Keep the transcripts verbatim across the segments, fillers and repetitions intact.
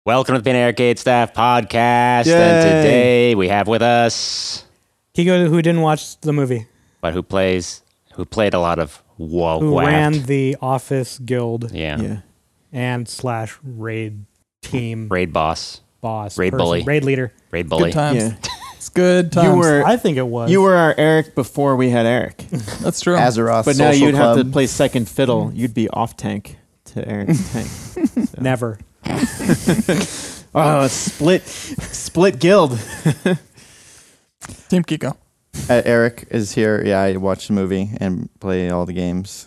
Welcome to the Pin Arcade Staff Podcast. Yay. And today we have with us Kiko, who didn't watch the movie, but who plays who played a lot of Whoa who Waft. ran the Office Guild yeah. Yeah. and slash raid team Raid boss, boss, raid person, bully. raid leader. raid bully. Good times. Yeah. It's good times. You were I think it was. you were our Eric before we had Eric. That's true. Azeroth But now Social you'd Club. have to play second fiddle. You'd be off tank to Eric's tank. So. never. Oh, split split guild. Team Kiko. Uh, Eric is here. Yeah, I watch the movie and play all the games.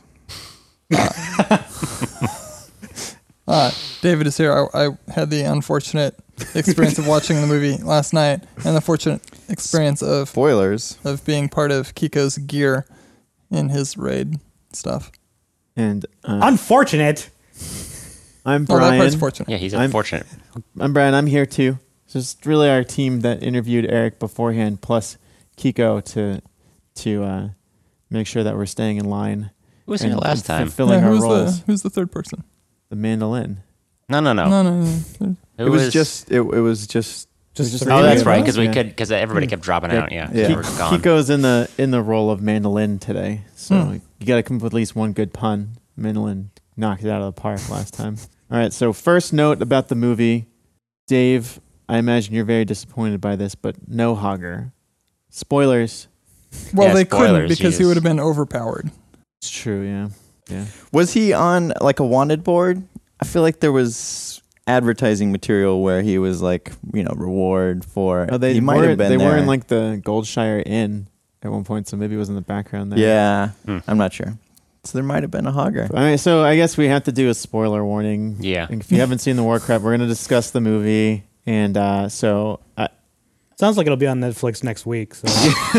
Uh, David is here. I, I had the unfortunate experience of watching the movie last night, and the fortunate experience of Spoilers. of being part of Kiko's gear in his raid stuff. And uh, Unfortunate. I'm Oh, that Brian. part's fortunate. Yeah, he's I'm- unfortunate. I'm Brian. I'm here too. It's just really our team that interviewed Eric beforehand, plus Kiko to to uh, make sure that we're staying in line. Who was and- here last and time? fulfilling Yeah, our who's roles. the who's the third person? The mandolin. No, no, no. No, no, no. Who it was, just. It, it was just. Just, just three Oh, of that's us? right, because we Yeah. could because everybody kept dropping Yeah. out. Yeah, Yeah. so we're gone. Kiko's in the in the role of mandolin today, so Hmm. you got to come up with at least one good pun. Mandolin knocked it out of the park last time. All right, so first note about the movie, Dave. I imagine you're very disappointed by this, but no Hogger. Spoilers. Well, Yeah, they couldn't spoilers, because he Jesus. would have been overpowered. It's true, yeah, yeah. Was he on like a wanted board? I feel like there was advertising material where he was like, you know, reward for. Oh, they he might were. have been They there. were in like the Goldshire Inn at one point, so maybe it was in the background there. Yeah, Hmm. I'm not sure. So there might have been a hogger. All right, so I guess we have to do a spoiler warning. Yeah. If you haven't seen the Warcraft, we're going to discuss the movie, and uh, so. I, Sounds like it'll be on Netflix next week. So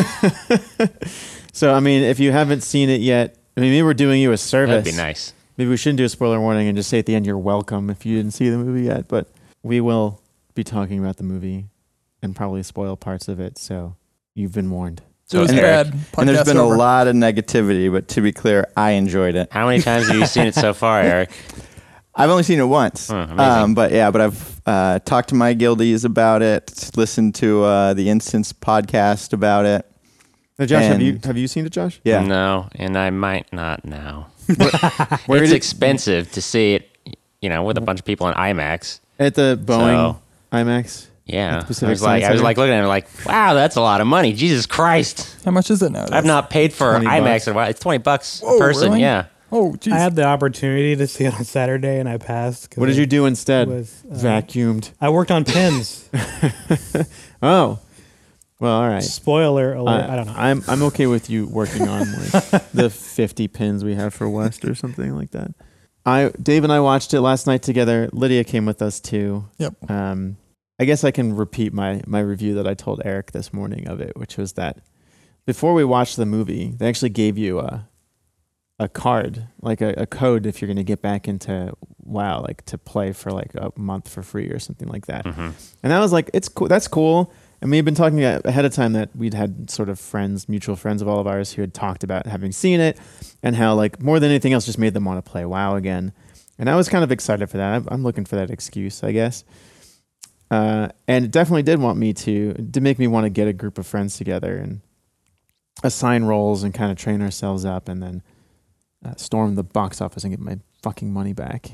So, I mean, if you haven't seen it yet, I mean, maybe we're doing you a service. That'd be nice. Maybe we shouldn't do a spoiler warning and just say at the end, you're welcome if you didn't see the movie yet. But we will be talking about the movie and probably spoil parts of it. So you've been warned. So it was And- bad. And there's Podcast been over. a lot of negativity, but to be clear, I enjoyed it. How many times have you seen it so far, Eric? I've only seen it once. Oh, amazing. um, but yeah, but I've uh, talked to my guildies about it, listened to uh, the Instance podcast about it. Now, Josh, have you And- have you seen it, Josh? Yeah. No, and I might not now. Where it's did- expensive to see it, you know, with a bunch of people in IMAX. At the Boeing So- IMAX. Yeah, At the I Pacific was like, Science I was Center? like looking at it, like, wow, that's a lot of money. Jesus Christ, How much is it now? I've not paid for twenty IMAX bucks. in a while. It's twenty bucks Whoa, a person. really? Yeah, Oh, jeez. I had the opportunity to see it on Saturday, and I passed. 'cause What did it you do instead? Was, uh, Vacuumed. I worked on pins. Oh. Well, all right. Spoiler alert. Uh, I don't know. I'm I'm okay with you working on like the fifty pins we have for West or something like that. I Dave and I watched it last night together. Lydia came with us too. Yep. Um, I guess I can repeat my my review that I told Eric this morning of it, which was that before we watched the movie, they actually gave you a a card, like a, a code if you're going to get back into WoW, like to play for like a month for free or something like that. hmm And I was like, it's cool. That's cool. And we've been talking a- ahead of time that we'd had sort of friends, mutual friends of all of ours who had talked about having seen it and how like more than anything else just made them want to play WoW again. And I was kind of excited for that. I'm- I'm looking for that excuse, I guess. Uh, and it definitely did want me to, to make me want to get a group of friends together and assign roles and kind of train ourselves up and then uh, storm the box office and get my fucking money back.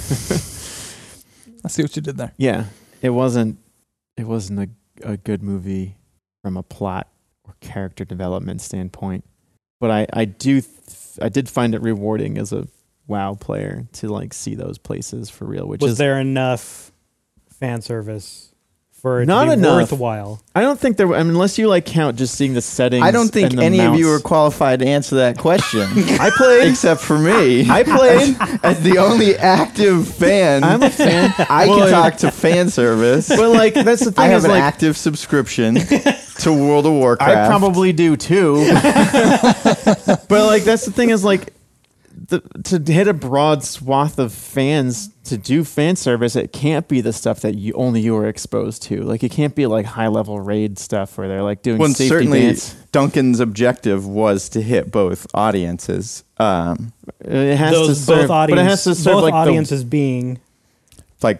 I see what you did there. Yeah, it wasn't. It wasn't a a good movie from a plot or character development standpoint, but I I do th- I did find it rewarding as a WoW player to like see those places for real. Which Was is there enough fan service for it Not to be enough. worthwhile? I don't think there. I mean, unless you like count just seeing the settings. I don't think and the any of you are mounts. qualified to answer that question. I played. Except for me. I played. As the only active fan, I'm a fan. I Well, can talk to fan service. But like that's the thing I have is an like active subscription to World of Warcraft. I probably do too. But like that's the thing is like the, to hit a broad swath of fans to do fan service, it can't be the stuff that you only you are exposed to. Like it can't be like high level raid stuff where they're like doing Well, safety certainly dance. Duncan's objective was to hit both audiences. Um, It has Those to serve, both audience, but it has to serve both like audiences being like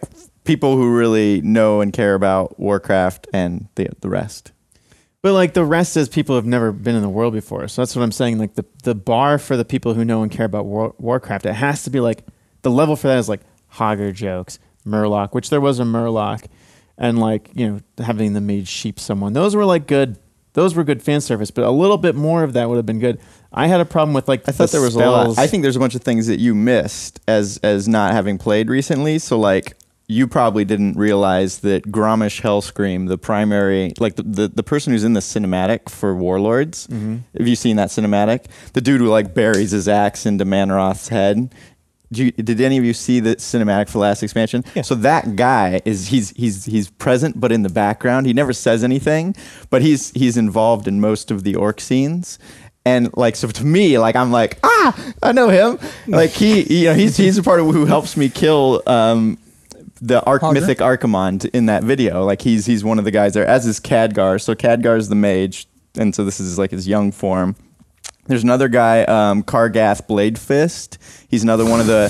people who really know and care about Warcraft and the the rest. But like the rest is people who've never been in the world before. So that's what I'm saying. Like the, the bar for the people who know and care about War, Warcraft, it has to be like the level for that is like Hogger jokes, Murloc, which there was a Murloc, and like, you know, having the mage sheep someone. Those were like good. Those were good fan service, but a little bit more of that would have been good. I had a problem with like I thought the there was spells. a lot. I think there's a bunch of things that you missed as as not having played recently. So like you probably didn't realize that Gromish Hellscream, the primary, like the, the, the person who's in the cinematic for Warlords, Mm-hmm. have you seen that cinematic? The dude who like buries his axe into Manoroth's head. Did, you, did any of you see the cinematic for the last expansion? Yeah. So that guy is he's he's he's present but in the background. He never says anything, but he's he's involved in most of the orc scenes. And like so to me, like I'm like, ah, I know him. Like he you know, he's he's a part of who helps me kill um the Arch Hogger? mythic Archimond in that video. Like he's he's one of the guys there, as is Khadgar. So Khadgar's the mage, and so this is like his young form. There's another guy, um, Kargath Bladefist. He's another one of the.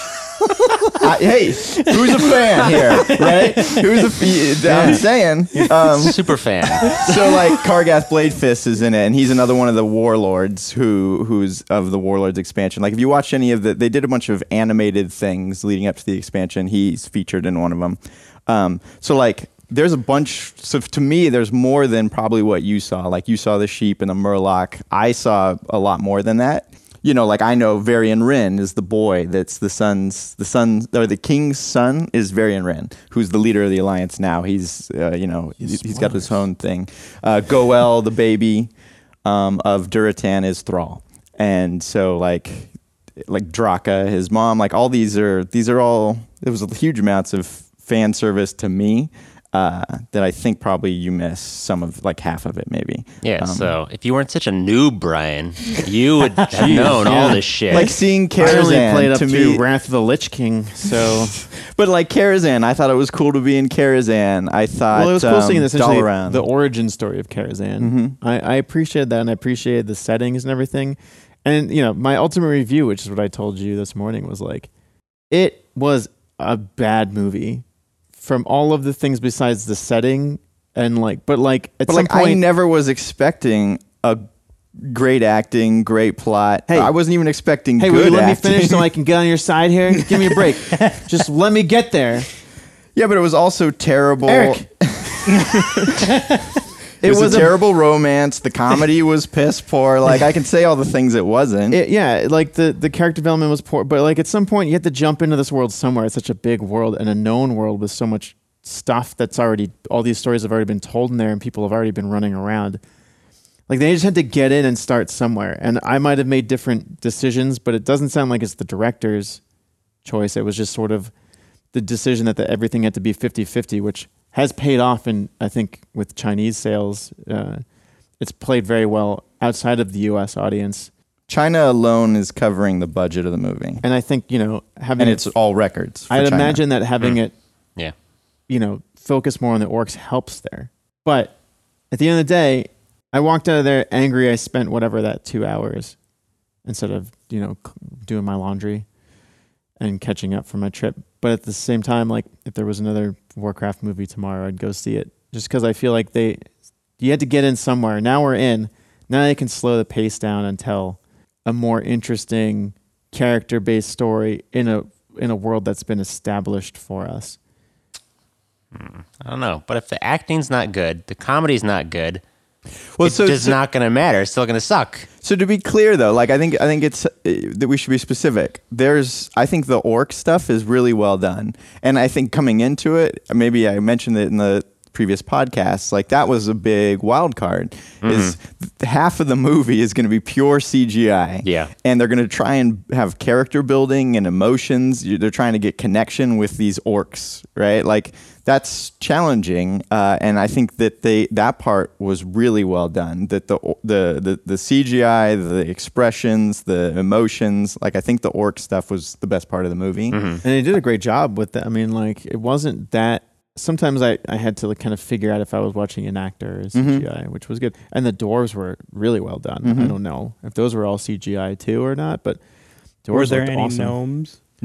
I, hey, who's a fan here, right? Who's a? f- I'm saying. Um, Super fan. so like Kargath Bladefist is in it, and he's another one of the warlords who who's of the Warlords expansion. Like if you watch any of the, they did a bunch of animated things leading up to the expansion. He's featured in one of them. Um, so like. There's a bunch. So to me, there's more than probably what you saw. Like you saw the sheep and the Murloc. I saw a lot more than that. You know, like I know Varian Wrynn is the boy that's the son's, the son, or the king's son is Varian Wrynn, who's the leader of the alliance now. He's, uh, you know, he's, he's got his own thing. Uh, Goel, the baby um, of Duratan, is Thrall, and so like, like Draka, his mom, like all these are these are all. There was huge amounts of fan service to me. Uh, that I think probably you missed some of, like half of it, maybe. Yeah, Um, so if you weren't such a noob, Brian, you would have known all this shit. like seeing I only played Karazhan up to to, me, Wrath of the Lich King, so but like Karazhan, I thought it was cool to be in Karazhan. I thought well, it was cool um, seeing essentially Dalaran. the origin story of Karazhan. Mhm. I, I appreciated that, and I appreciated the settings and everything. And you know, my ultimate review, which is what I told you this morning, was like, it was a bad movie. From all of the things besides the setting and like, but like at But some like I point, never was expecting a great acting, great plot. Hey. I wasn't even expecting hey, good will you let acting. me finish so I can get on your side here? Give me a break. Just let me get there. Yeah, but it was also terrible. Eric. It, was, was a a- terrible romance. The comedy was piss poor. Like I can say all the things it wasn't. It, yeah, like the, the character development was poor, but like at some point you have to jump into this world somewhere. It's such a big world and a known world with so much stuff that's already, all these stories have already been told in there and people have already been running around. Like they just had to get in and start somewhere. And I might have made different decisions, but it doesn't sound like it's the director's choice. It was just sort of the decision that the, everything had to be fifty-fifty, which has paid off in, I think, with Chinese sales. Uh, it's played very well outside of the U S audience. China alone is covering the budget of the movie, And I think, you know, having and it, it's all records. for I'd China. imagine that having Mm. it, Yeah. you know, focus more on the orcs helps there. But at the end of the day, I walked out of there angry I spent whatever that two hours instead of, you know, c- doing my laundry and catching up for my trip. But at the same time, like if there was another Warcraft movie tomorrow, I'd go see it just because I feel like they, you had to get in somewhere. Now we're in. Now they can slow the pace down and tell a more interesting character-based story in a in a world that's been established for us. I don't know. But if the acting's not good, the comedy's not good, Well, it's so, just so, not going to matter. It's still going to suck. so to be clear though, like I think I think it's uh, that we should be specific. There's I think the orc stuff is really well done, and I think coming into it, maybe I mentioned it in the previous podcasts, like that was a big wild card. Is th- half of the movie is going to be pure C G I. Yeah. And they're going to try and have character building and emotions. You- They're trying to get connection with these orcs, right? Like that's challenging, uh, and I think that they that part was really well done. That the the the, the C G I, the expressions, the emotions, like I think the orc stuff was the best part of the movie. And they did a great job with that. I mean, like, it wasn't that. Sometimes I, I had to like kind of figure out if I was watching an actor or C G I, which was good. And the dwarves were really well done. Mhm. I don't know if those were all C G I too or not, but dwarves Were there looked any awesome. gnomes? Nope.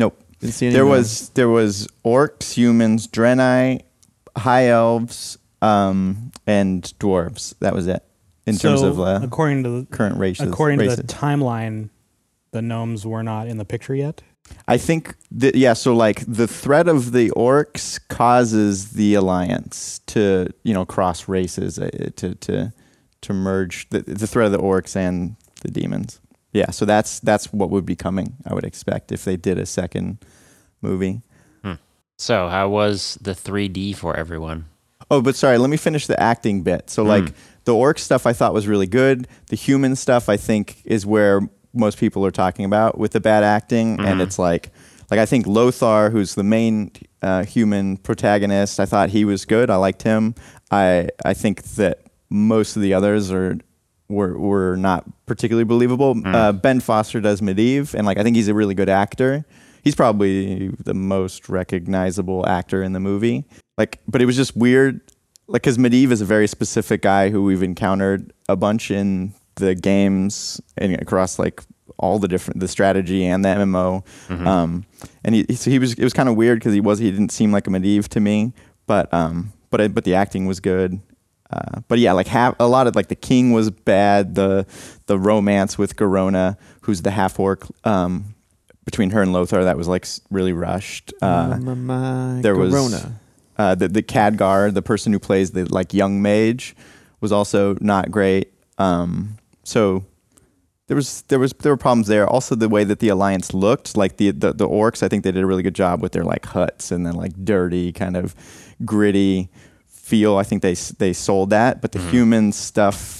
Didn't see any There of was there was orcs, humans, Draenei, high elves, um, and dwarves. That was it in so terms of uh, according to the, current races. according to races. the timeline, the gnomes were not in the picture yet. I think that, yeah. So like the threat of the orcs causes the alliance to you know cross races uh, to to to merge the, the threat of the orcs and the demons. Yeah. So that's that's what would be coming. I would expect if they did a second movie. So, how was the three D for everyone? Oh, but sorry, let me finish the acting bit. So, like, Mm. the orc stuff I thought was really good. The human stuff, I think, is where most people are talking about with the bad acting. And Mhm. it's like, like I think Lothar, who's the main uh, human protagonist, I thought he was good. I liked him. I I think that most of the others are were were not particularly believable. Mm. Uh, Ben Foster does Medivh, and like I think he's a really good actor. He's probably the most recognizable actor in the movie. Like, but it was just weird, like, because Medivh is a very specific guy who we've encountered a bunch in the games and across like all the different the strategy and the M M O. Mhm. Um, and he, so he was it was kind of weird because he was he didn't seem like a Medivh to me, but um, but I, but the acting was good. Uh, but yeah, like half, a lot of like the king was bad. The the romance with Garona, who's the half orc. Um, between her and Lothar, that was like s- really rushed. Uh, Ma- ma- ma- there was Corona. uh, the the Khadgar, the person who plays the like young mage, was also not great. Um, so there was there was there were problems there. Also, the way that the alliance looked, like the, the the orcs, I think they did a really good job with their like huts and then like dirty kind of gritty feel. I think they s- they sold that, but the Mhm. human stuff,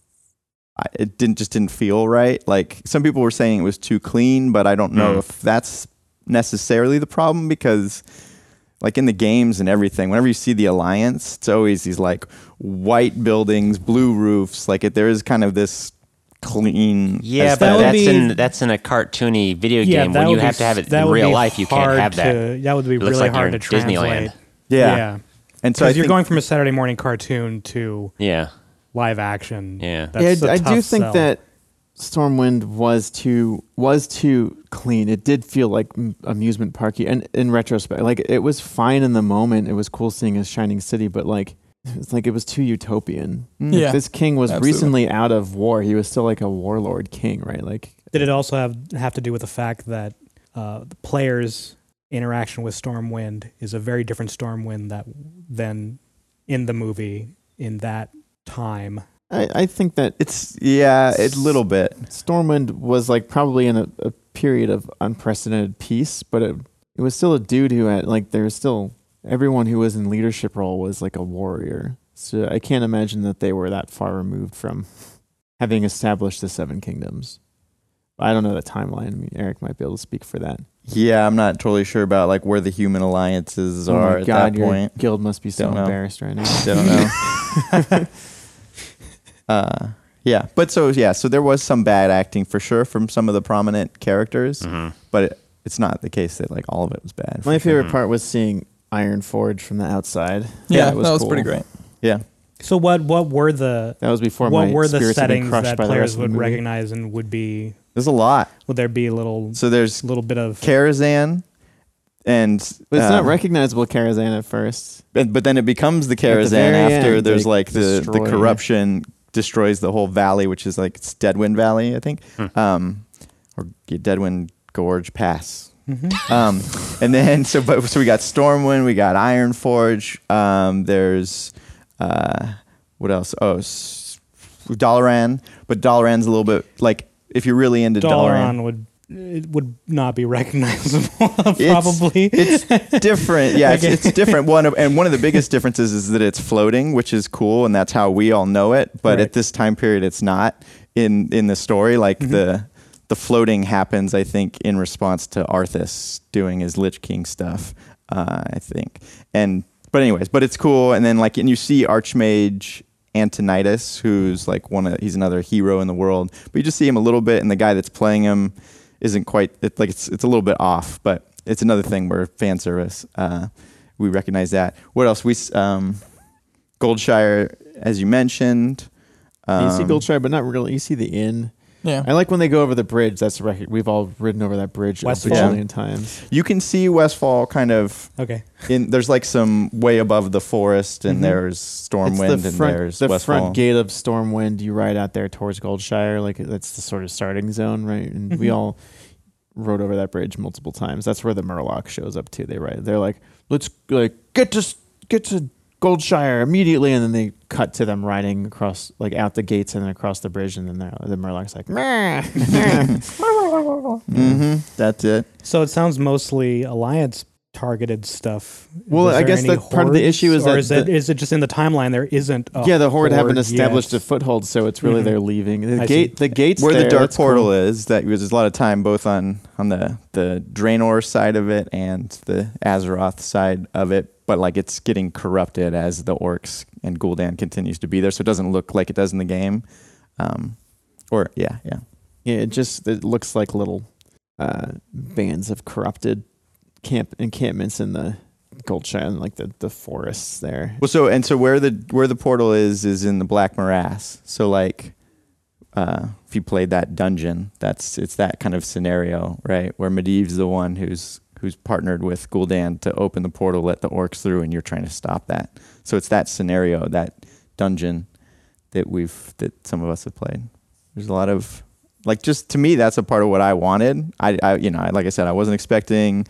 I- it didn't just didn't feel right. Like some people were saying it was too clean, but I don't know Mm. if that's necessarily the problem because like in the games and everything, whenever you see the alliance, it's always these like white buildings, blue roofs. Like it, there is kind of this clean. Yeah, aesthetic. but That would that's be- in that's in a cartoony video Yeah, game. that When you would be have to have s- it that in would real be life, you can't hard have that. to- That would be It looks really like hard you're to in Disneyland. translate. yeah. yeah. And so I Because you're think- going from a Saturday morning cartoon to Yeah, live action. Yeah. That's yeah, a I do tough think sell. that Stormwind was too was too clean. It did feel like m- amusement parky, and in retrospect, like it was fine in the moment. It was cool seeing a shining city, but like it's like it was too utopian. Mm. Yeah. This king was Absolutely. recently out of war. He was still like a warlord king, right? Like Did it also have have to do with the fact that uh, the players' interaction with Stormwind is a very different Stormwind that than in the movie in that time? I, I think that It's yeah, a little bit. Stormwind was like probably in a, a period of unprecedented peace, but it it was still a dude who had like there was still everyone who was in leadership role was like a warrior. So I can't imagine that they were that far removed from having established the Seven Kingdoms. I don't know the timeline. I mean, Eric might be able to speak for that. Yeah, I'm not totally sure about like where the human alliances Oh are my at God, that your point. guild must be so Don't know. embarrassed right now. I don't know. uh, yeah, but so yeah, so there was some bad acting for sure from some of the prominent characters, Mhm. but it, it's not the case that like all of it was bad. My favorite Mhm. part was seeing Iron Forge from the outside. Yeah, that that was cool. pretty great. Yeah, So what what were the That was before what my were the spirits had been settings crushed that by the players rest of the would movie. recognize and would be there's a lot. would there be a little So there's little bit of Karazhan, and But it's uh, not recognizable Karazhan at first. But, but then it becomes the the Karazhan very after end, there's they like the, the destroy- corruption destroys the whole valley, which is like it's Deadwind Valley, I think, Hmm. um, or Deadwind Gorge Pass. Mhm. Um, and then so but so we got Stormwind, we got Ironforge. Um, there's uh, what else? Oh, s- Dalaran, but Dalaran's a little bit like if you're really into Dalaran, Dalaran would it would not be recognizable It's- probably. it's different. Yeah, Okay. it's, it's different. One of, and one of the biggest differences is that it's floating, which is cool, and that's how we all know it. But Right. at this time period, it's not in in the story. Like Mhm. the the floating happens, I think, in response to Arthas doing his Lich King stuff. Uh, I think, and but anyways, but it's cool. And then like, and you see Archmage Antonidas, who's like one of he's another hero in the world, but you just see him a little bit, and the guy that's playing him isn't quite it, like it's it's a little bit off, but it's another thing where fan service. Uh, we recognize that. What else? We s- um, Goldshire, as you mentioned. Um, you see Goldshire, but not really. You see the inn. Yeah. I like when they go over the bridge. That's a record. We've all ridden over that bridge Westfall? a bajillion times. You can see Westfall kind of Okay. in. There's like some way above the forest, and Mhm. there's It's Stormwind, the and front, there's the Westfall. front gate of Stormwind. You ride out there towards Goldshire. Like that's the sort of starting zone, right? And we Mhm. all rode over that bridge multiple times. That's where the Murloc shows up too. They ride. They're like, let's like get to get to Goldshire immediately, and then they cut to them riding across, like out the gates and then across the bridge, and then the Murloc's like, meh, meh. Mm-hmm. That's it. So it sounds mostly Alliance targeted stuff. Well, Was I there guess any that part of the hordes, issue is or that is it the- is it just in the timeline there isn't a yeah, the horde, haven't yet? established a foothold, so it's really Mhm. they're leaving. The I gate, see. the gates Where there, the dark that's portal cool. is, that because there's a lot of time both on on the the Draenor side of it and the Azeroth side of it, but like it's getting corrupted as the orcs and Gul'dan continues to be there, so it doesn't look like it does in the game. Um, or yeah, yeah. Yeah, it just it looks like little uh, bands of corrupted camp encampments in the Goldshire and like the, the forests there. Well, so and so where the where the portal is is in the Black Morass. So like, uh, if you played that dungeon, that's it's that kind of scenario, right? Where Medivh's the one who's who's partnered with Gul'dan to open the portal, let the orcs through, and you're trying to stop that. So it's that scenario, that dungeon that we've that some of us have played. There's a lot of like just to me that's a part of what I wanted. I, I you know I, like I said I wasn't expecting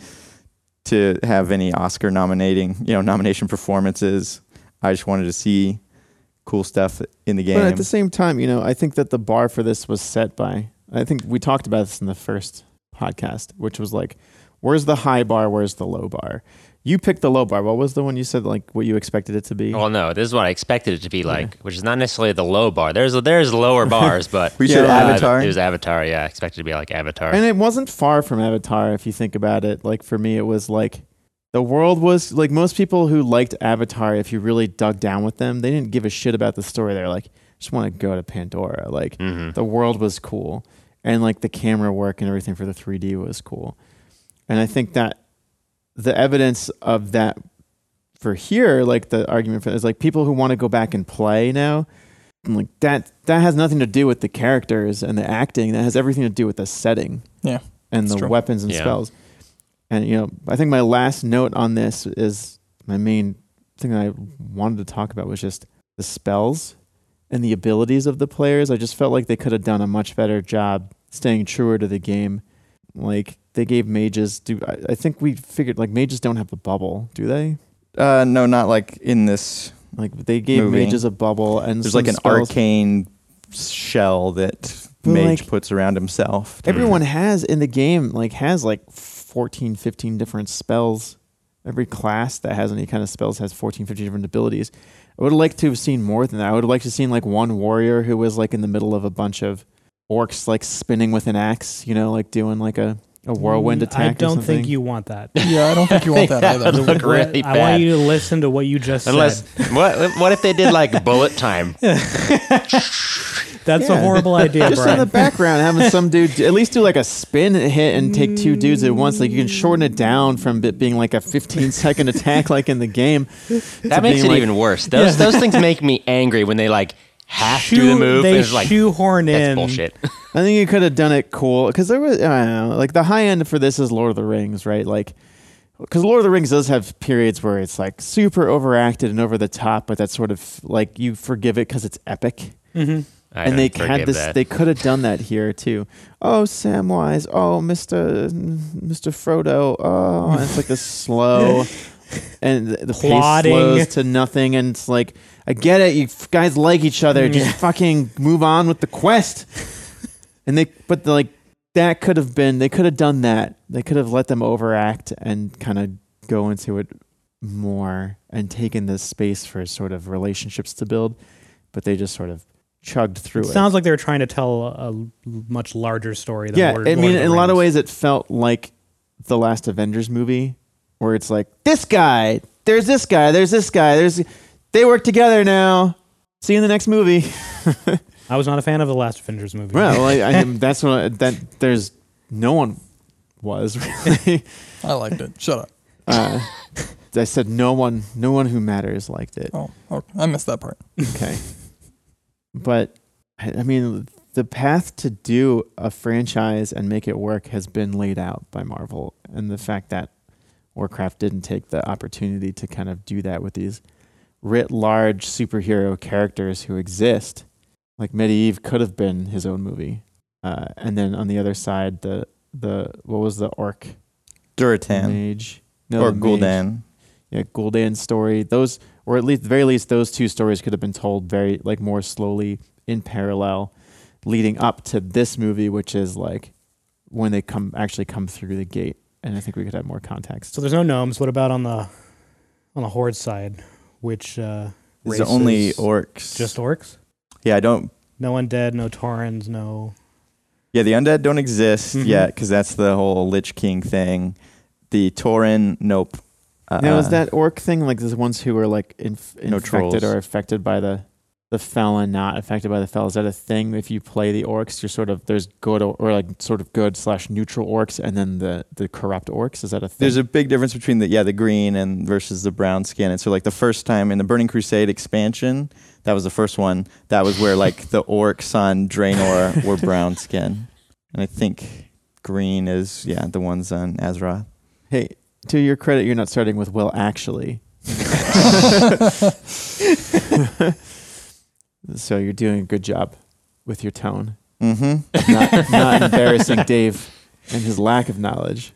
to have any Oscar nominating, you know, nomination performances. I just wanted to see cool stuff in the game. But at the same time, you know, I think that the bar for this was set by, I think we talked about this in the first podcast, which was like, where's the high bar? Where's the low bar? You picked the low bar. What was the one you said, like what you expected it to be? Well, no, this is what I expected it to be like, which is not necessarily the low bar. There's there's lower bars, but We said Yeah, uh, Avatar. It was Avatar, yeah. I expected it to be like Avatar. And it wasn't far from Avatar, if you think about it. Like for me, it was like the world was like most people who liked Avatar, if you really dug down with them, they didn't give a shit about the story. They're like, just want to go to Pandora. Like Mhm. the world was cool. And like the camera work and everything for the three D was cool. And I think that the evidence of that for here, like the argument for is like people who want to go back and play now, and like that that has nothing to do with the characters and the acting. That has everything to do with the setting. Yeah, And that's the true. weapons and Yeah. spells. And you know, I think my last note on this is my main thing that I wanted to talk about was just the spells and the abilities of the players. I just felt like they could have done a much better job staying truer to the game. Like they gave mages do I, I think we figured like mages don't have a bubble, do they? Uh, no, not like in this. Like they gave Movie. mages a bubble and There's some like an spells. arcane shell that But, Mage like, puts around himself. Everyone has in the game like has like fourteen, fifteen different spells. Every class that has any kind of spells has fourteen, fifteen different abilities. I would like to have seen more than that. I would like to have seen like one warrior who was like in the middle of a bunch of orcs like spinning with an axe, you know, like doing like a, a whirlwind Mm, attack. I or don't think something. you want that. Yeah, I don't think you want that That either. would look really I bad. want you to listen to what you just Unless said. what what if they did like bullet time? That's Yeah. a horrible idea, Just in the Brian. background, having some dude do- at least do like a spin hit and take two dudes at once. Like you can shorten it down from it being like a fifteen second attack, like in the game. That to makes being it like- even worse. Those those things make me angry when they like have to do Shoe- the move. they and it's like shoehorn that's in. bullshit. I think you could have done it cool because there was, I don't know, like the high end for this is Lord of the Rings, right? Like, because Lord of the Rings does have periods where it's like super overacted and over the top, but that's sort of like you forgive it because it's epic. Mhm. I and they don't had forgive this, that. they could have done that here too. Oh, Samwise. Oh, Mister Mister Frodo. Oh, and it's like this slow and the the pace Plodding. slows to nothing. And it's like, I get it. You f- guys like each other. Just fucking move on with the quest. And they, but the, like that could have been. They could have done that. They could have let them overact and kind of go into it more and taken this space for sort of relationships to build. But they just sort of chugged through It it. sounds like they were trying to tell a much larger story than Yeah, Lord, I Lord mean, of the in a lot of Rings. ways, it felt like the last Avengers movie, where it's like this guy, there's this guy, there's this guy, there's they work together now. See you in the next movie. I was not a fan of the last Avengers movie. Well, I, I, that's what I, that there's no one was really. I liked it. Shut up. Uh, I said no one, no one who matters liked it. Oh, oh, I missed that part. Okay, but I I mean, the path to do a franchise and make it work has been laid out by Marvel, and the fact that Warcraft didn't take the opportunity to kind of do that with these writ large superhero characters who exist, like Medivh could have been his own movie, uh, and then on the other side, the the what was the orc Duratan mage no, or the mage. Gul'dan. Yeah, Gul'dan's story. Those, or at least, very least, those two stories could have been told very, like, more slowly in parallel, leading up to this movie, which is like when they come actually come through the gate. And I think we could have more context. So there's no gnomes. What about on the on the Horde side? Which uh, It's races? only orcs. Just orcs? Yeah, I don't. No undead, no Taurens, no. Yeah, the undead don't exist Mhm. yet because that's the whole Lich King thing. The Tauren, nope. Uh, Now, is that orc thing like the ones who are like inf- No infected trolls. or affected by the the fel and not affected by the fel? Is that a thing? If you play the orcs, you're sort of there's good or, or like sort of good slash neutral orcs, and then the the corrupt orcs. Is that a thing? There's a big difference between the yeah the green and versus the brown skin. And so like the first time in the Burning Crusade expansion, that was the first one. That was where like the orcs on Draenor were brown skin, and I think green is yeah the ones on Azeroth. Hey, to your credit, you're not starting with well, actually. So you're doing a good job with your tone, Mm-hmm. not, not embarrassing Dave and his lack of knowledge.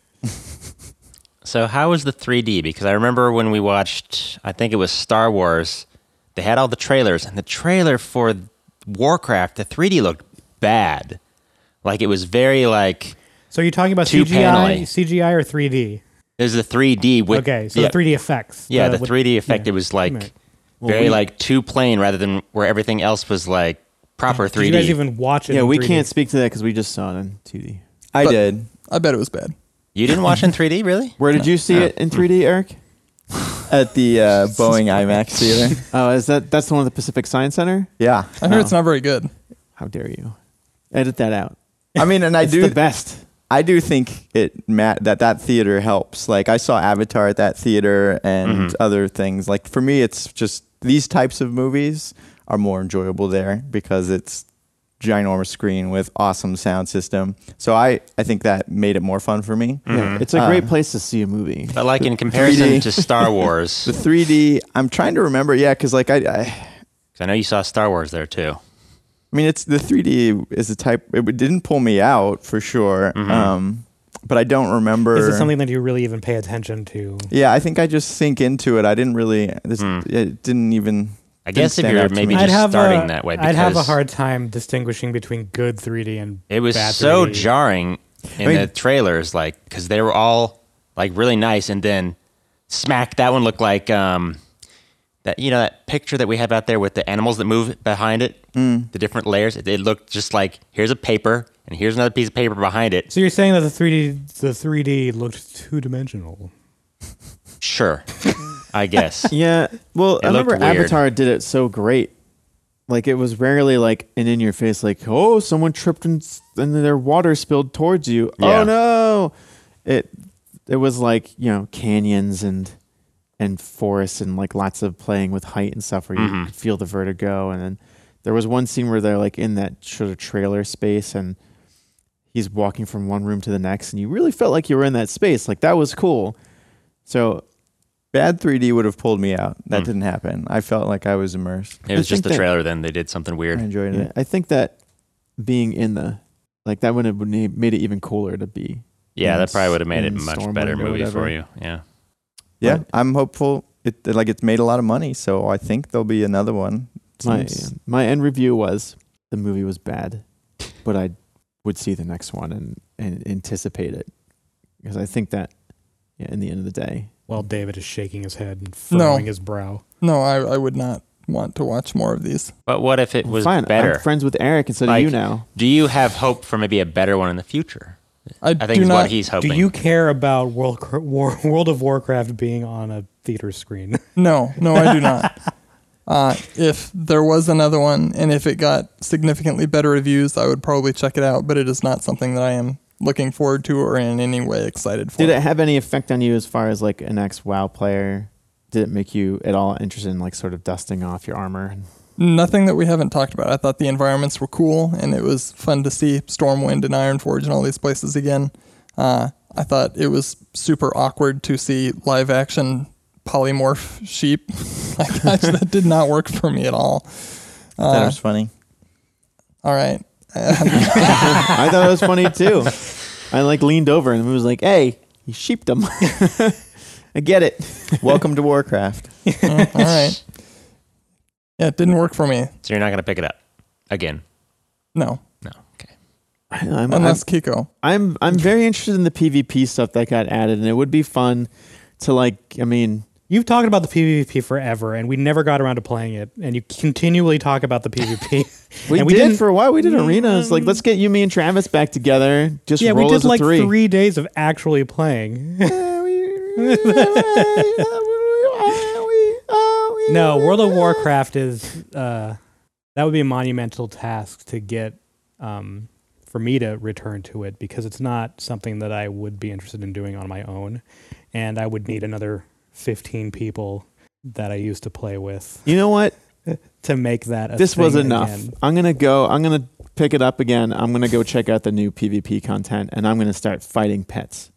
So how was the three D? Because I remember when we watched, I think it was Star Wars, they had all the trailers, and the trailer for Warcraft, the three D looked bad. Like it was very like, So you're talking about Two C G I, paneling. C G I or three D? there's the three D with, Okay, so yeah, the three D effects. yeah, the with- three D effect, yeah. it was like Right. Well, very we- like two plane rather than where everything else was like proper Did three you D. guys even watch it? Yeah, in we three D? can't speak to that because we just saw it in two D. I But- did I bet it was bad. You didn't watch in three D, really? Where did you see it in three D, Eric? at the uh, Boeing IMAX theater. Oh, is that that's the one at the Pacific Science Center? Yeah, I heard Oh. it's not very good. How dare you? Edit that out. I mean, and I It's do the best. I do think it Matt that that theater helps. Like I saw Avatar at that theater and Mhm. other things. Like for me, it's just these types of movies are more enjoyable there because it's ginormous screen with awesome sound system. So I I think that made it more fun for me. Yeah, it's a great Uh, place to see a movie. But like in comparison three D. to Star Wars, The three D. I'm trying to remember. Yeah, because like I, I 'cause I know you saw Star Wars there too. I mean, it's the three D is a type. It didn't pull me out for sure. Mhm. Um, but I don't remember. Is it something that you really even pay attention to? Yeah, I think I just sink into it. I didn't really. This, Hmm. It didn't even. I Didn't guess if stand you're out to maybe me. just I'd have starting a, that way, because I'd have a hard time distinguishing between good three D and it was bad so three D. jarring in I mean- the trailers, like because they were all like really nice, and then smack, that one looked like um, that you know that picture that we have out there with the animals that move behind it, Mm. the different layers. It, it looked just like here's a paper and here's another piece of paper behind it. So you're saying that the three D the three D looked two dimensional? Sure, I guess. Yeah. Well, It I remember looked weird. Avatar did it so great. Like it was rarely like an in your face, like, oh, someone tripped and, s- and their water spilled towards you. Yeah. Oh no. It it was like, you know, canyons and and forests and like lots of playing with height and stuff where you Mhm. could feel the vertigo. And then there was one scene where they're like in that sort of trailer space and he's walking from one room to the next and you really felt like you were in that space. Like that was cool. So Bad three D would have pulled me out. That Mm. didn't happen. I felt like I was immersed. It was I just think the that- trailer. Then they did something I weird. enjoyed yeah, it. I think that being in the like that would have made it even cooler to be. Yeah, in that probably would have made it a in much Stormwind better or movie for whatever. you. Yeah. Yeah, But- I'm hopeful. It like it's made a lot of money, so I think there'll be another one. My Seems- my end review was the movie was bad, but I would see the next one and, and anticipate it because I think that yeah, in the end of the day, While David is shaking his head and No. furrowing his brow. No, I, I would not want to watch more of these. But what if it was fine. better? I'm friends with Eric instead Like, of you now. Do you have hope for maybe a better one in the future? I, I do think is not. what he's hoping. Do you care about World War, World of Warcraft being on a theater screen? No, no, I do not. Uh, if there was another one, and if it got significantly better reviews, I would probably check it out. But it is not something that I am looking forward to or in any way excited for. Did it have any effect on you as far as like an ex WoW player? Did it make you at all interested in like sort of dusting off your armor? Nothing that we haven't talked about. I thought the environments were cool, and it was fun to see Stormwind and Ironforge and all these places again. Uh, I thought it was super awkward to see live action polymorph sheep. Like, that did not work for me at all. Uh, That was funny. all right. I thought it was funny too. I like leaned over and was like, "Hey, you sheeped them." I get it. Welcome to Warcraft. Uh, all right. Yeah, it didn't work for me. So you're not going to pick it up again? No, No. Okay. I, I'm, unless Kiko. I'm I'm very interested in the PvP stuff that got added, and it would be fun to like. I mean, You've talked about the PvP forever, and we never got around to playing it. And you continually talk about the PvP. we and did didn't- for a while. We did arenas. Like, let's get you, me, and Travis back together. Just Yeah, roll we did as a like three. three days of actually playing. No, World of Warcraft is uh, that would be a monumental task to get um, for me to return to it, because it's not something that I would be interested in doing on my own, and I would need another fifteen people that I used to play with You know what? to make that. A This was thing enough. again. I'm gonna go. I'm gonna pick it up again. I'm gonna go check out the new PvP content, and I'm gonna start fighting pets.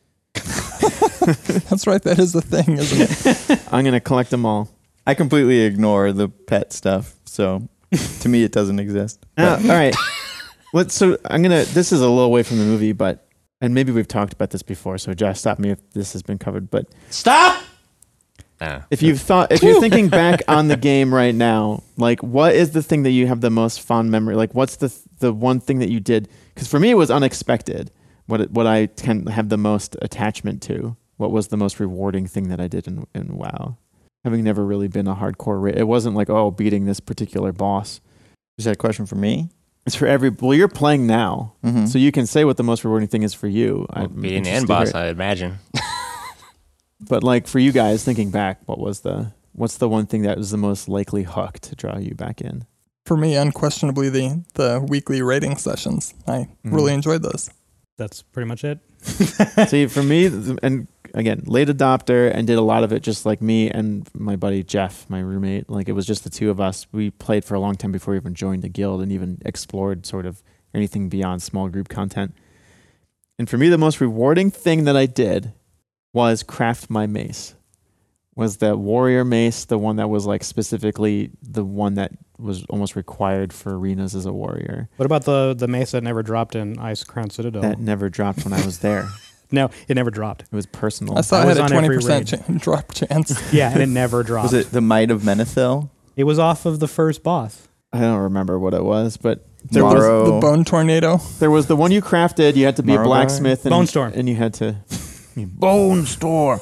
That's right. That is the thing, isn't it? I'm gonna collect them all. I completely ignore the pet stuff, so to me it doesn't exist. Uh, all right. Let's. So I'm gonna. This is a little away from the movie, but and maybe we've talked about this before. So Josh, stop me if this has been covered. But Stop! Uh, if you've thought, if you're thinking back on the game right now, like what is the thing that you have the most fond memory? Like what's the the one thing that you did? Because for me, it was unexpected. What it, what I can have the most attachment to. What was the most rewarding thing that I did in in WoW? Having never really been a hardcore, ra- it wasn't like, oh, beating this particular boss. Is that a question for me? It's for every. Well, you're playing now, Mm-hmm. so you can say what the most rewarding thing is for you. well, I'm beating the interested end to boss, hear it. I imagine. But like for you guys, thinking back, what was the what's the one thing that was the most likely hook to draw you back in? For me, unquestionably, the the weekly rating sessions. I Mhm. really enjoyed those. That's pretty much it. See, for me, th- and again, late adopter, and did a lot of it just like me and my buddy Jeff, my roommate. Like it was just the two of us. We played for a long time before we even joined the guild and even explored sort of anything beyond small group content. And for me, the most rewarding thing that I did was craft my mace. Was the warrior mace the one that was like specifically the one that was almost required for arenas as a warrior? What about the the mace that never dropped in Ice Crown Citadel? That never dropped when I was there. No, it never dropped. It was personal. I saw I it was had a on twenty every percent ch- drop chance. Yeah, and it never dropped. Was it the Might of Menethil? It was off of the first boss. I don't remember what it was, but There was Morrow. the bone tornado. there was the one you crafted. You had to be a Morrow blacksmith. And, Bone Storm. And you had to... Bone Storm.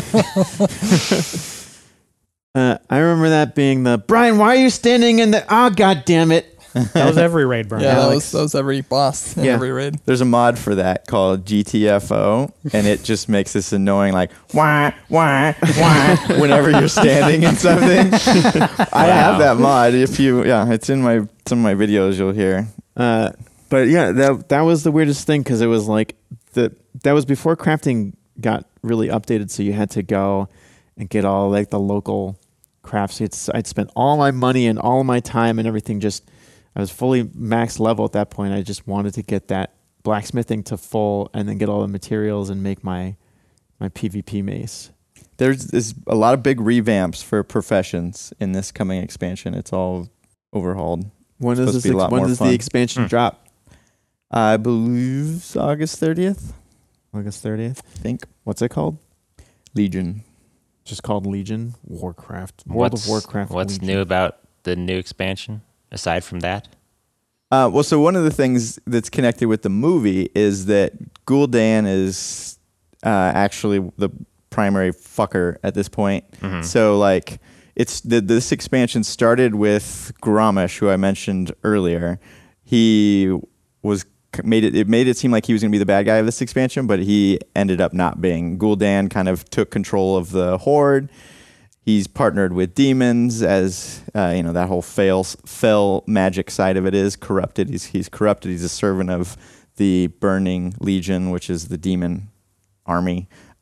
uh, I remember that being the... Brian, why are you standing in the... Oh, God damn it. That was every raid burn. Yeah, that Alex. was, that was every boss in Yeah. every raid. There's a mod for that called G T F O, and it just makes this annoying, like, wah, wah, wah, whenever you're standing in something. I have that mod. If you, yeah, it's in my some of my videos. You'll hear. Uh, but yeah, that that was the weirdest thing because it was like... the that was before crafting got really updated, so you had to go and get all like the local crafts. It's, I'd spent all my money and all my time and everything just... I was fully max level at that point. I just wanted to get that blacksmithing to full and then get all the materials and make my my PvP mace. There's, there's a lot of big revamps for professions in this coming expansion. It's all overhauled. When Supposed does to be this, a lot when more does fun. the expansion Hmm. drop? I believe it's August thirtieth. August thirtieth. I think What's it called? Legion. Just called Legion Warcraft. World what's, of Warcraft. What's Legion. new about the new expansion aside from that? Uh, well, so one of the things that's connected with the movie is that Gul'dan is uh, actually the primary fucker at this point. Hmm. So, like, it's the, this expansion started with Grommash, who I mentioned earlier. He was made it. It made it seem like he was going to be the bad guy of this expansion, but he ended up not being. Gul'dan kind of took control of the Horde. He's partnered with demons, as uh, you know, that whole fail, fell magic side of it is corrupted. He's he's corrupted. He's a servant of the Burning Legion, which is the demon army.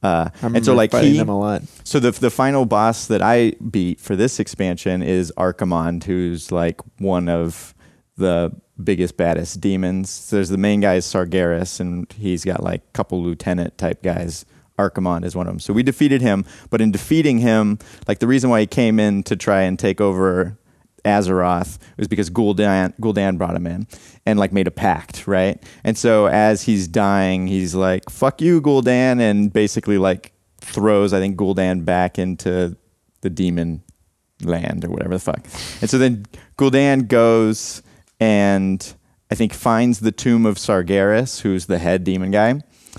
Uh, I and so remember like fighting he, them a lot. so the the final boss that I beat for this expansion is Archimond, who's like one of the biggest, baddest demons. So there's the main guy is Sargeras, and he's got like a couple lieutenant type guys. Archimond is one of them. So we defeated him, but in defeating him, like the reason why he came in to try and take over Azeroth was because Gul'dan Gul'dan brought him in and like made a pact, right? And so as he's dying, he's like, "Fuck you, Gul'dan," and basically like throws, I think, Gul'dan back into the demon land or whatever the fuck. And so then Gul'dan goes and I think finds the tomb of Sargeras, who's the head demon guy,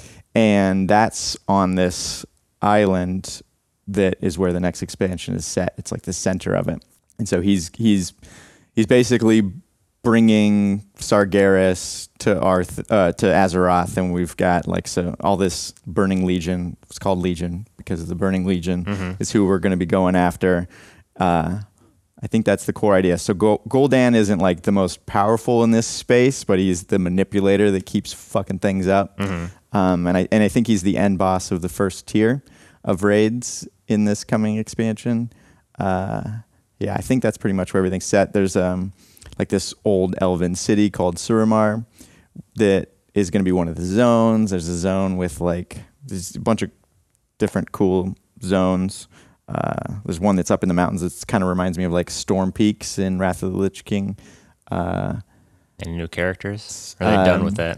and that's on this island that is where the next expansion is set. It's like the center of it. And so he's he's he's basically bringing Sargeras to Arth uh, to Azeroth, and we've got like so all this Burning Legion. It's called Legion because of the Burning Legion Mhm. is who we're going to be going after. Uh, I think that's the core idea. So Gul- Gul'dan isn't like the most powerful in this space, but he's the manipulator that keeps fucking things up. Mhm. Um, and I and I think he's the end boss of the first tier of raids in this coming expansion. Uh, yeah, I think that's pretty much where everything's set. There's um like this old elven city called Suramar that is going to be one of the zones. There's a zone with like there's a bunch of different cool zones. Uh, there's one that's up in the mountains that kind of reminds me of like Storm Peaks in Wrath of the Lich King. Uh, Any new characters? Are they done Um, with that?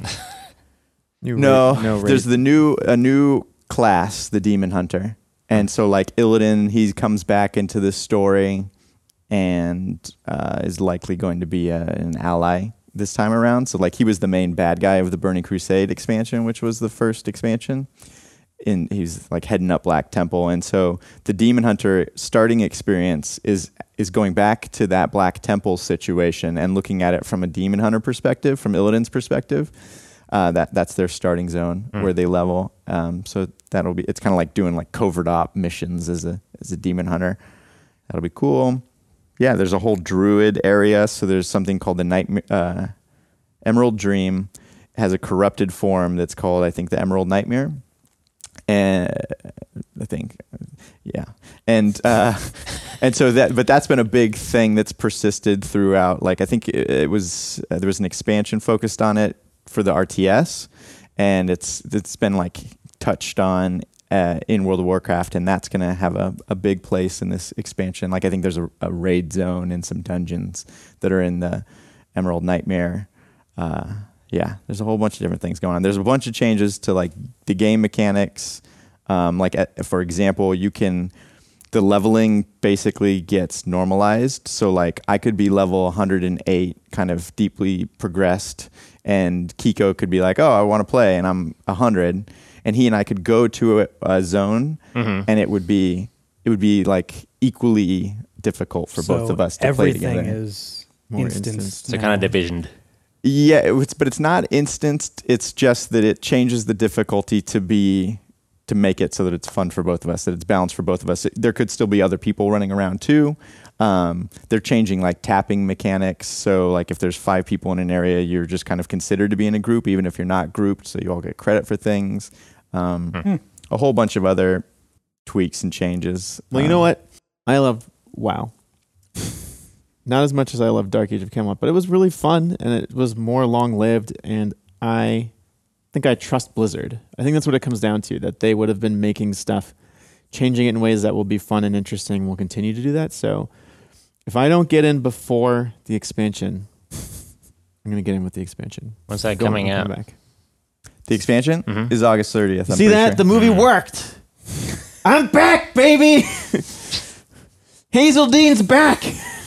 New No, ra- no there's raid. the new a new class, the Demon Hunter, and so like Illidan, he comes back into this story, and uh, is likely going to be a, an ally this time around. So like he was the main bad guy of the Burning Crusade expansion, which was the first expansion. In he's like heading up Black Temple, and so the Demon Hunter starting experience is is going back to that Black Temple situation and looking at it from a Demon Hunter perspective, from Illidan's perspective. Uh, that that's their starting zone Mm. where they level. Um, so that'll be it's kind of like doing like covert op missions as a as a Demon Hunter. That'll be cool. Yeah, there's a whole Druid area. So there's something called the Night uh, Emerald Dream. It has a corrupted form that's called, I think, the Emerald Nightmare. And I think, yeah, and uh, and so that, but that's been a big thing that's persisted throughout. Like I think it, it was uh, there was an expansion focused on it for the R T S, and it's it's been like touched on uh, in World of Warcraft, and that's gonna have a, a big place in this expansion. Like I think there's a, a raid zone and some dungeons that are in the Emerald Nightmare. Uh, Yeah, there's a whole bunch of different things going on. There's a bunch of changes to like the game mechanics. Um, like at, for example, you can the leveling basically gets normalized. So like I could be level one hundred eight, kind of deeply progressed, and Kiko could be like, "Oh, I want to play," and I'm one hundred, and he and I could go to a, a zone, Mhm. and it would be it would be like equally difficult for both So of us to play everything together. is More instanced. instanced. So kind of now. divisioned. Yeah, it was, but it's not instanced. It's just that it changes the difficulty to be to make it so that it's fun for both of us, that it's balanced for both of us. It, there could still be other people running around too. Um, they're changing like tapping mechanics. So like if there's five people in an area, you're just kind of considered to be in a group, even if you're not grouped. So you all get credit for things. Um, Hmm. A whole bunch of other tweaks and changes. Well, you Um, know what? I love WoW. Not as much as I love Dark Age of Camelot, but it was really fun and it was more long lived. And I think I trust Blizzard. I think that's what it comes down to, that they would have been making stuff, changing it in ways that will be fun and interesting. We'll continue to do that. So if I don't get in before the expansion, I'm going to get in with the expansion. When's that Go- coming come out? back. The expansion Mhm. is August thirtieth. I'm See pretty that? sure. The movie Mm. worked. I'm back, baby. Hazel Dean's back.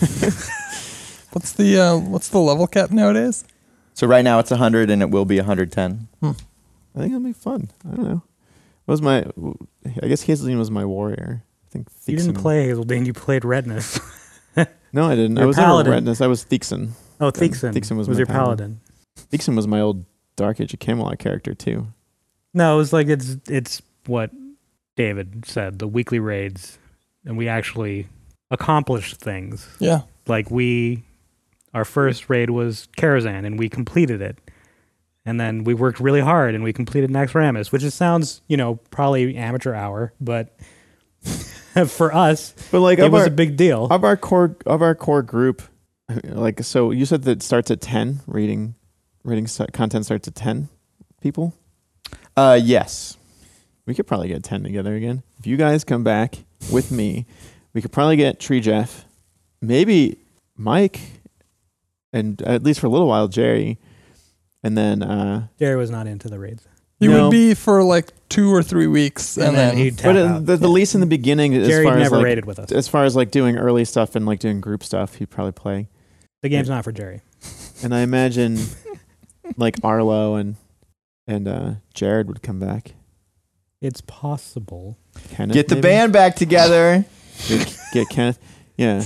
What's the uh, what's the level cap nowadays? So right now it's one hundred and it will be one hundred ten. I think it'll be fun. I don't know. What was my? I guess Hazel Dean was my warrior. I think You didn't Thixon- play Hazeldean, you played Redness. No, I didn't. I You're was paladin. never Redness. I was Thixon. Oh, Thixon. Thixon was was my your paladin. paladin. Thixon was my old Dark Age of Camelot character too. No, it was like it's it's what David said, the weekly raids, and we actually accomplished things. Yeah. Like we, our first raid was Karazhan, and we completed it. And then we worked really hard and we completed Naxxramas, which it sounds, you know, probably amateur hour, but for us, But like it of was our, a big deal. of our core of our core group, like so you said that it starts at ten. Reading, reading st- content starts at ten people. Uh, yes. We could probably get ten together again. If you guys come back with me, we could probably get Tree Jeff, maybe Mike, and at least for a little while Jerry, and then uh, Jerry was not into the raids. He No. would be for like two or three weeks, and, And then then, he'd tap but uh, out. the, the least in the beginning, as Jerry far as never like, raided with us. as far as like doing early stuff and like doing group stuff, he'd probably play. The game's not for Jerry. And I imagine like Arlo and and uh, Jared would come back. It's possible. Kenneth, Get the maybe? band back together. Get, get Kenneth. Yeah.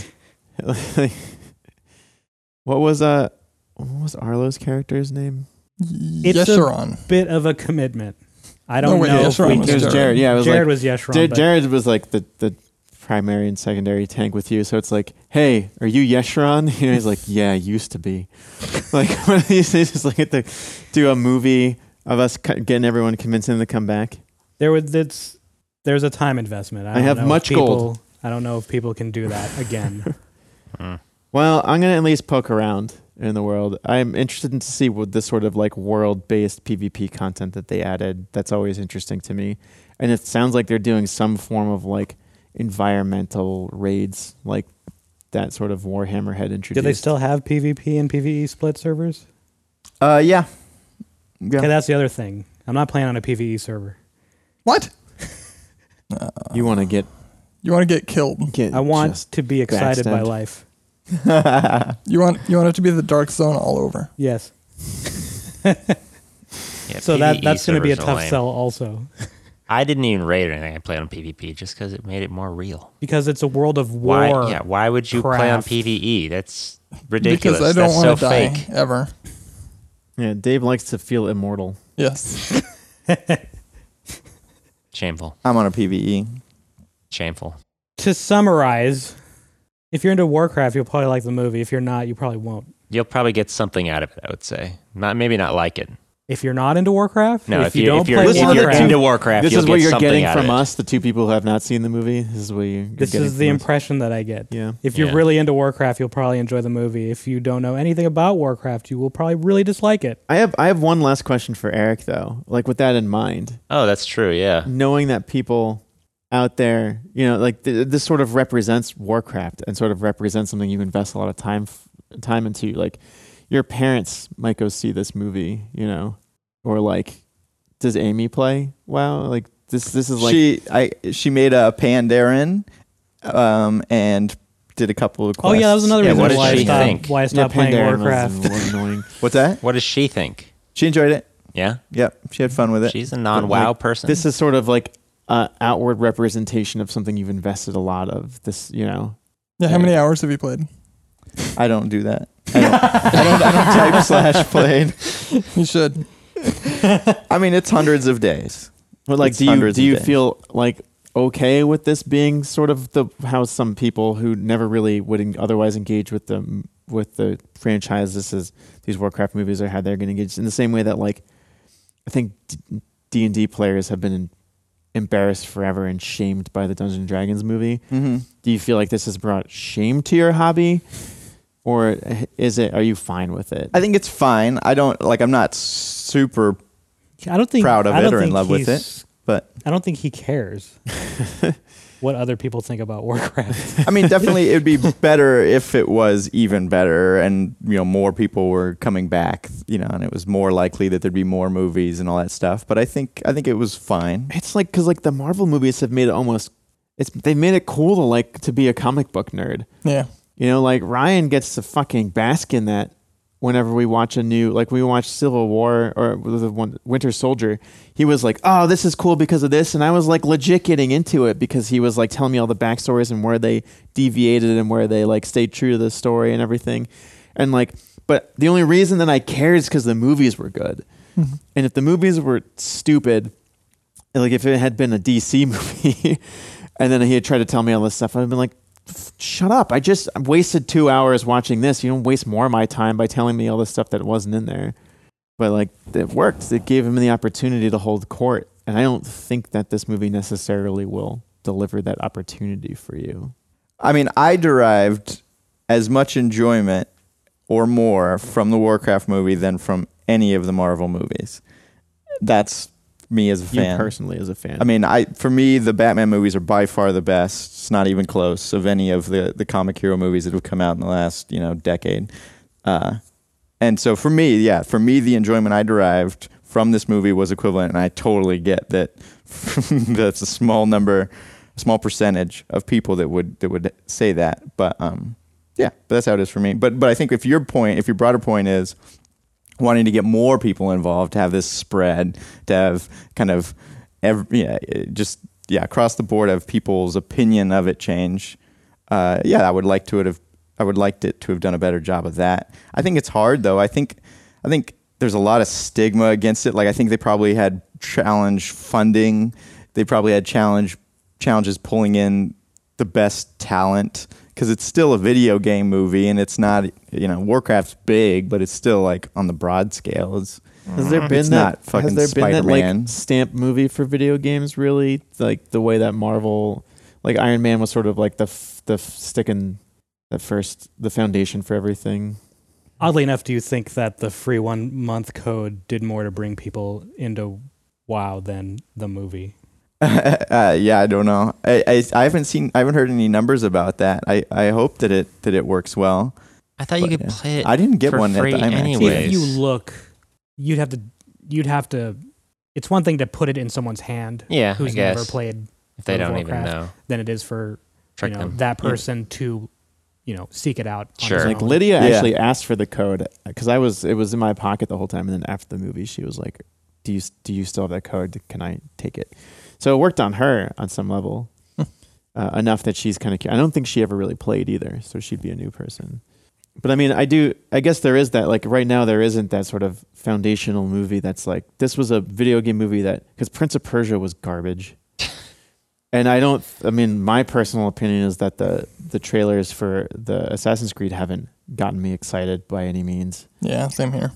What was uh what was Arlo's character's name? It's a- Yesharon. Bit of a commitment. I don't No, wait, know if Yesharon we was can- There's Jared. Jared. Yeah, it was Jared like was Yesharon. Jared, but Jared was like the the primary and secondary tank with you. So it's like, hey, are you Yesharon? You know, he's like, yeah, I used to be. Like one of these days, just like at the do a movie of us cu- getting everyone, convincing them to come back. there was it's there's a time investment. I, I don't have know if much people, gold. I don't know if people can do that again. Hmm. Well, I'm gonna at least poke around in the world. I'm interested in to see what this sort of like world-based PvP content that they added. That's always interesting to me, and it sounds like they're doing some form of like environmental raids, like that sort of Warhammer had introduced. Do they still have PvP and PvE split servers? Uh, yeah. Yeah. Okay, that's the other thing. I'm not playing on a PvE server. What? You want to get You want to get killed? get? I want just- to be excited by backstabbed. life. You want you want it to be the dark zone all over. Yes. Yeah, So that PvE that's going to be a servers are tough lame. sell also, I didn't even raid or anything. I played on PvP just because it made it more real. because it's a world of war. Why? Yeah. Why would you play on craft. PvE? That's ridiculous. Because I don't That's want so to die fake. ever. Yeah, Dave likes to feel immortal. Yes. Shameful. I'm on a PvE. Shameful. To summarize, if you're into Warcraft, you'll probably like the movie. If you're not, you probably won't. You'll probably get something out of it. I would say. Not maybe not like it. If you're not into Warcraft, No, if, if, you, you don't if you're play This is if the you're Warcraft, two- into Warcraft, This you'll is what get you're something getting out of from it. us, the two people who have not seen the movie. This is what you're, you're this getting is the from us. impression that I get. Yeah. If you're Yeah. really into Warcraft, you'll probably enjoy the movie. If you don't know anything about Warcraft, you will probably really dislike it. I have I have one last question for Eric though. Like with that in mind, Oh, that's true. Yeah. knowing that people out there, you know, like th- this sort of represents Warcraft and sort of represents something you invest a lot of time f- time into. Like your parents might go see this movie, you know, or like, does Amy play WoW? Like this this is like she I she made a Pandaren, um, and did a couple of quests. Oh yeah, that was another Yeah, reason what does why I she stopped, think? why I yeah, stopped playing Pandaren was Warcraft. a little annoying. What's that? What does she think? She enjoyed it. Yeah. Yep, she had fun with it. She's a non-WoW like, person. This is sort of like uh, outward representation of something you've invested a lot of. This, you know, Yeah. How many hours have you played? I don't do that. I don't. I don't, I don't type slash played. You should. I mean, it's hundreds of days. but like, It's do you hundreds do of you days. feel like okay with this being sort of the how some people who never really would en- otherwise engage with the with the franchise, this is these Warcraft movies are how they're going to engage in the same way that like I think D and D players have been in, embarrassed forever and shamed by the Dungeons and Dragons movie. Mm-hmm. Do you feel like this has brought shame to your hobby, or is it? Are you fine with it? I think it's fine. I don't like. I'm not super, I don't think proud of I it don't or in think love with he's- but I don't think he cares what other people think about Warcraft. I mean, definitely it would be better if it was even better, and you know, more people were coming back. You know, and it was more likely that there'd be more movies and all that stuff. But I think I think it was fine. It's like because like the Marvel movies have made it almost. It's they made it cool to like to be a comic book nerd. Yeah. You know, like Ryan gets to fucking bask in that whenever we watch a new, like we watch Civil War or the one Winter Soldier. He was like, "Oh, this is cool because of this," and I was like legit getting into it because he was like telling me all the backstories and where they deviated and where they like stayed true to the story and everything. And like, but the only reason that I cared is because the movies were good. Mhm. And if the movies were stupid, like if it had been a D C movie, and then he had tried to tell me all this stuff, I'd been like, shut up. I just wasted two hours watching this. You don't waste more of my time by telling me all this stuff that wasn't in there. but like it worked. It gave him the opportunity to hold court, and I don't think that this movie necessarily will deliver that opportunity for you. I mean, I derived as much enjoyment or more from the Warcraft movie than from any of the Marvel movies. That's me as a fan. You personally as a fan. I mean, I for me, the Batman movies are by far the best. It's not even close of any of the, the comic hero movies that have come out in the last, you know, decade. Uh, and so for me, yeah, for me, the enjoyment I derived from this movie was equivalent, and I totally get that that's a small number, a small percentage of people that would that would say that. But um, yeah, but that's how it is for me. But but I think if your point, if your broader point is wanting to get more people involved, to have this spread, to have kind of every, yeah, just yeah across the board have people's opinion of it change. Uh, yeah, I would like to have I would like it to have done a better job of that. I think it's hard though. I think I think there's a lot of stigma against it. Like I think they probably had challenge funding. They probably had challenge challenges pulling in the best talent, because it's still a video game movie, and it's not, you know, Warcraft's big, but it's still like on the broad scale. It's, has there been it's that? not fucking Has there been that Spider-Man. like stamp movie for video games? Really, like the way that Marvel, like Iron Man, was sort of like the f- the f- sticking the first the foundation for everything. Oddly enough, do you think that the free one month code did more to bring people into WoW than the movie? uh, yeah, I don't know. I, I I haven't seen, I haven't heard any numbers about that. I, I hope that it that it works well. I thought you But, could yeah. play it. I didn't get for one at free the IMAX. anyways. If you look, you'd have to, you'd have to. It's one thing to put it in someone's hand, Yeah, who's I guess. never played, if they World of don't even Warcraft, know. than it is for Trick you know them. that person to, you know, seek it out. on Sure. his Like own. Lydia Yeah. actually asked for the code because I was it was in my pocket the whole time, and then after the movie, she was like, "Do you do you still have that code? Can I take it?" So it worked on her on some level, uh, enough that she's kind of. I don't think she ever really played either, so she'd be a new person. But I mean, I do. I guess there is that. Like right now, there isn't that sort of foundational movie that's like this was a video game movie that because Prince of Persia was garbage. And I don't. I mean, my personal opinion is that the the trailers for the Assassin's Creed haven't gotten me excited by any means. Yeah, same here.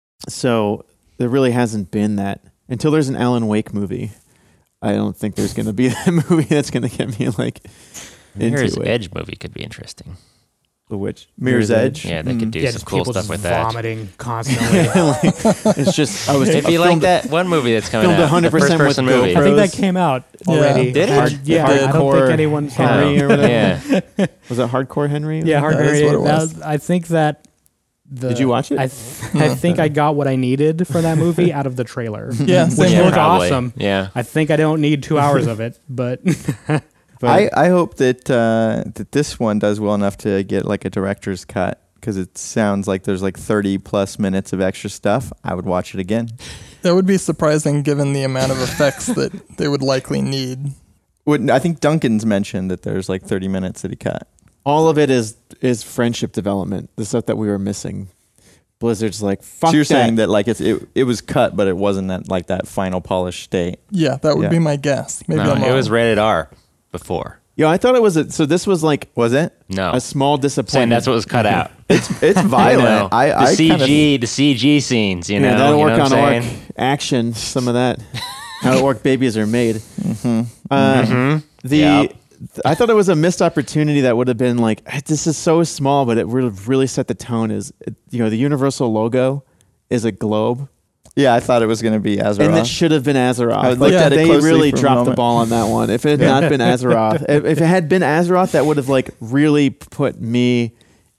So there really hasn't been that until there's an Alan Wake movie. I don't think there's going to be that movie that's going to get me like Mirror's into it. Edge movie could be interesting. The Witch, Mirror's Edge. Yeah, they could do yeah, some just cool people stuff just with that. vomiting constantly. Like, it's just I was It'd be I like filmed- that one movie that's coming filmed out. one hundred percent the with first person movie. I think that GoPros. came out Yeah. already. Did it? Hard- yeah, Hardcore I don't think anyone saw Henry it. or whatever. Yeah. Was it Hardcore Henry? Yeah, Hard That is Henry. what it that was. I think that. The, Did you watch it? I, th- I think I got what I needed for that movie out of the trailer. Yeah, same Which here. looked probably. awesome. Yeah. I think I don't need two hours of it, but But I, I hope that uh, that this one does well enough to get like a director's cut, because it sounds like there's like thirty plus minutes of extra stuff. I would watch it again. That would be surprising given the amount of effects that they would likely need. Would, I think Duncan's mentioned that there's like thirty minutes that he cut. all of it is is friendship development, the stuff that we were missing. Blizzard's like, fuck so you're that. saying that like it's, it it was cut, but it wasn't at like that final polished state. Yeah, that would Yeah. be my guess. Maybe No, I'm it wrong. was rated R before. Yo, I thought it was a, so this was like Was it? No. a small Saying disappointment. that's what was cut out. It's it's You know, violent. I, the I C G, kinda- the C G scenes. You know, yeah, that'll you work know what on I'm orc saying? action. Some of that, how orc babies are made. Mhm. Uh, Mhm. The Yep. I thought it was a missed opportunity that would have been like, this is so small, but it would have really set the tone. Is you know the Universal logo is a globe, Yeah, I thought it was going to be Azeroth. and that should have been Azeroth. I Like, looked at it they closely really for a dropped the moment. ball on that one. If it had not been Azeroth, if, if it had been Azeroth, that would have like really put me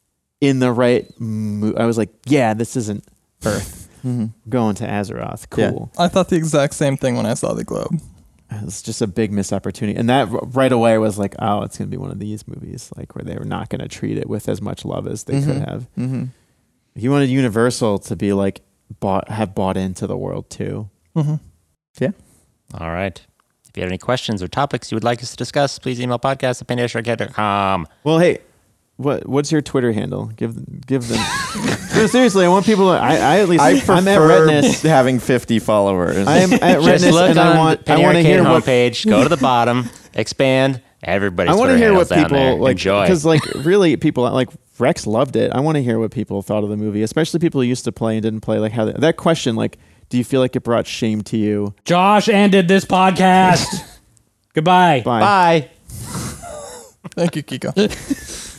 in the right mood. I was like, yeah, this isn't Earth. Mhm. Going to Azeroth, Yeah. cool. I thought the exact same thing when I saw the globe. It's just a big missed opportunity, and that r- right away was like, oh, it's gonna be one of these movies, like where they were not gonna treat it with as much love as they could Mhm. have. Mhm. You wanted Universal to be like bought, have bought into the world too. Mm-hmm. All right. If you have any questions or topics you would like us to discuss, please email podcast at pandash dot com. Well, hey, what what's your Twitter handle? Give give them. No, seriously, I want people. To, I I at least I I'm at prefer Redness. having fifty followers. I am at Just Redness, look and on I want the I Penny want to Arcade hear what homepage. Go to the bottom, expand. Everybody's I want to Twitter hear what handles down people there. like Enjoy. because like really people like Rex loved it. I want to hear what people thought of the movie, especially people who used to play and didn't play. Like how they, that question, like, do you feel like it brought shame to you? Josh ended this podcast. Goodbye. Bye. Bye. Thank you, Kiko.